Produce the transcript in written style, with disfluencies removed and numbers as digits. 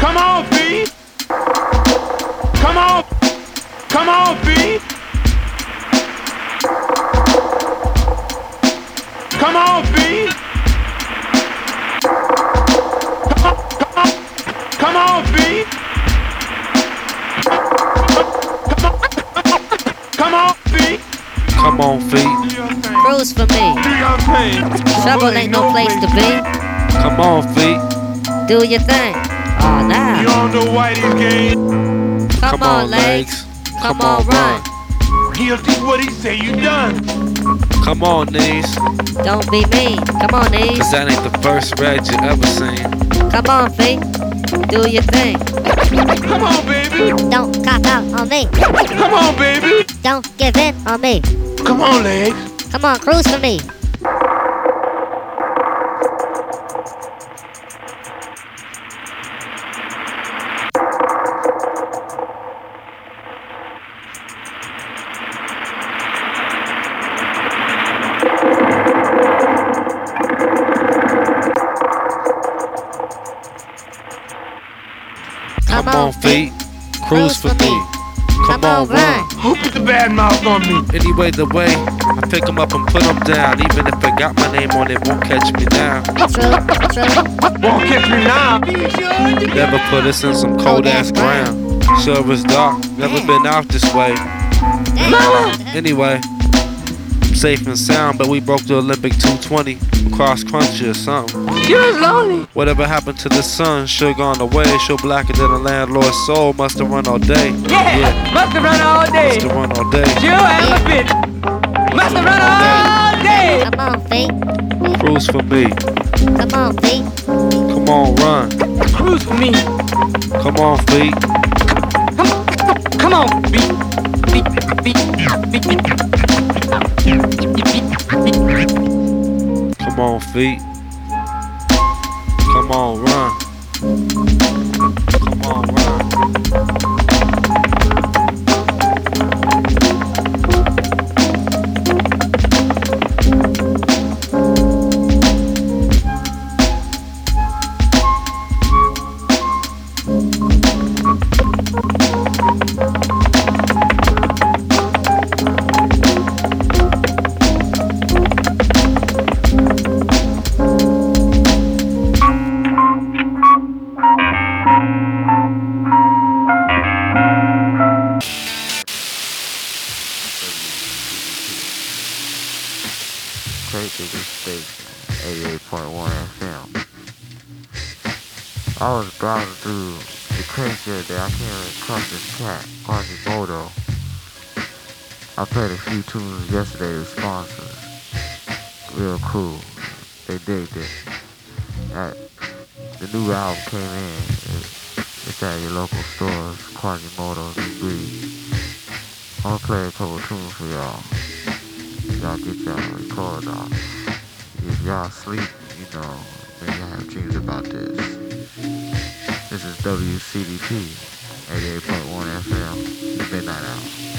Come on, B. Come on. Come on, B. Come on, B. Come on, B. Come on, B. Come on, feet. Cruise for me. Trouble ain't no place to be. Come on, feet. Do your thing. Oh, nah. You don't know Whitey's game. Come on, legs. Come on, run. Guilty what he say you done. Come on, knees. Don't be mean. Come on, knees. Cause that ain't the first red you ever seen. Come on, feet. Do your thing. Come on, baby. Don't cop out on me. Come on, baby. Don't give in on me. Come on, legs. Come on, cruise for me. Come on, feet. Cruise for me. Come on, run. Who put the bad mouth on me? Anyway, the way I pick 'em up and put 'em down. Even if I got my name on it, won't catch me now. Won't catch me now. Never put us in some cold ass ground. Sure it's dark, never been out this way. Anyway, I'm safe and sound, but we broke the Olympic 220. Cross country or something. You was lonely. Whatever happened to the sun? Sure gone away. Sure blacker than a landlord's soul. Must have run all day. Yeah. Must have run all day. Must have run all day. You have a bit. Must have run all day. Come on, feet. Cruise for me. Come on, feet. Come on, run. Cruise for me. Come on, feet. Come on, beat. Come on, feet. Come on, run. Come on, run. I was browsing through the crates the other day. I came across this cat, Quasimodo. I played a few tunes yesterday with sponsors. Real cool. They digged it. The new album came in. It's at your local stores, Quasimodo's New Breed. I'm gonna play a couple tunes for y'all. Y'all get y'all record off. If y'all sleep, you know, maybe y'all have dreams about this. This is WCDP, 88.1 FM, the Midnight Hour.